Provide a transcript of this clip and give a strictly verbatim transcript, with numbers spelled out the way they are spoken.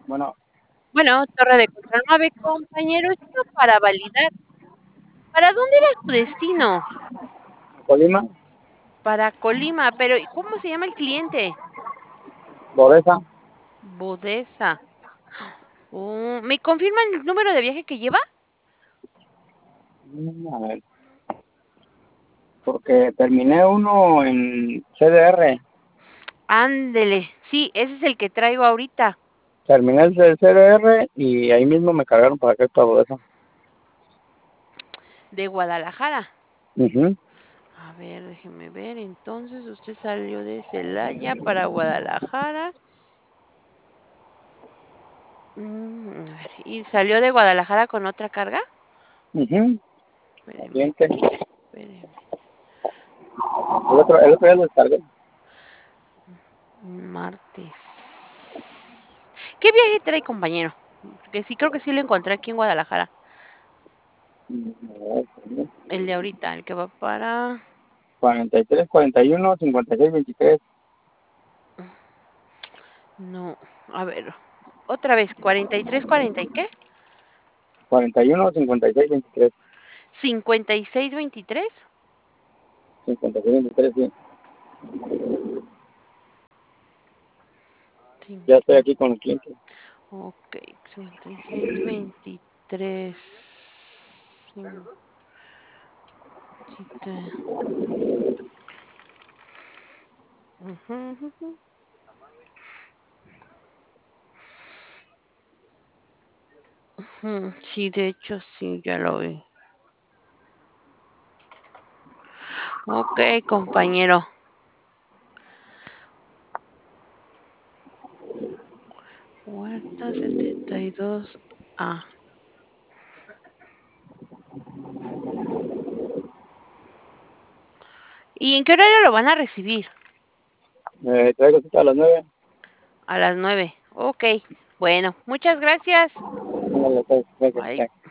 Bueno, Bueno, torre de control nueve, compañero, esto para validar. ¿Para dónde era su destino? Colima, Para Colima, pero ¿y cómo se llama el cliente? Bodesa. Bodesa. Oh, ¿me confirman el número de viaje que lleva? Mm, A ver, porque terminé uno en C D R. Ándele, sí, ese es el que traigo ahorita, Terminé el del C D R y ahí mismo me cargaron para acá, para Bodesa. de Guadalajara. Ujú. A ver, déjeme ver. Entonces, usted salió de Celaya para Guadalajara. Mm, a ver, ¿y salió de Guadalajara con otra carga? Ujú. Espéreme, Siguiente. espéreme. El otro, el otro día lo descargué. Martes. ¿Qué viaje trae, compañero? Porque sí, creo que sí lo encontré aquí en Guadalajara. Mm, a ver, espérame. El de ahorita, el que va para... cuarenta y tres, cuarenta y uno, cincuenta y seis, veintitrés. No, a ver, otra vez, cuarenta y tres, cuarenta y qué? cuarenta y uno, cincuenta y seis, veintitrés. cincuenta y seis, veintitrés. cincuenta y seis, veintitrés, sí. Ya estoy cincuenta, aquí con el cliente. ok, cincuenta y seis, veintitrés. cincuenta. Ujú, ujú. Ujú, sí, de hecho, sí, ya lo vi. Ok, compañero. Huerta setenta y dos A. ¿Y en qué horario lo van a recibir? Me traigo cita a las nueve. A las nueve. Ok. Bueno, muchas gracias. Ándale, pues, gracias, Bye. ya.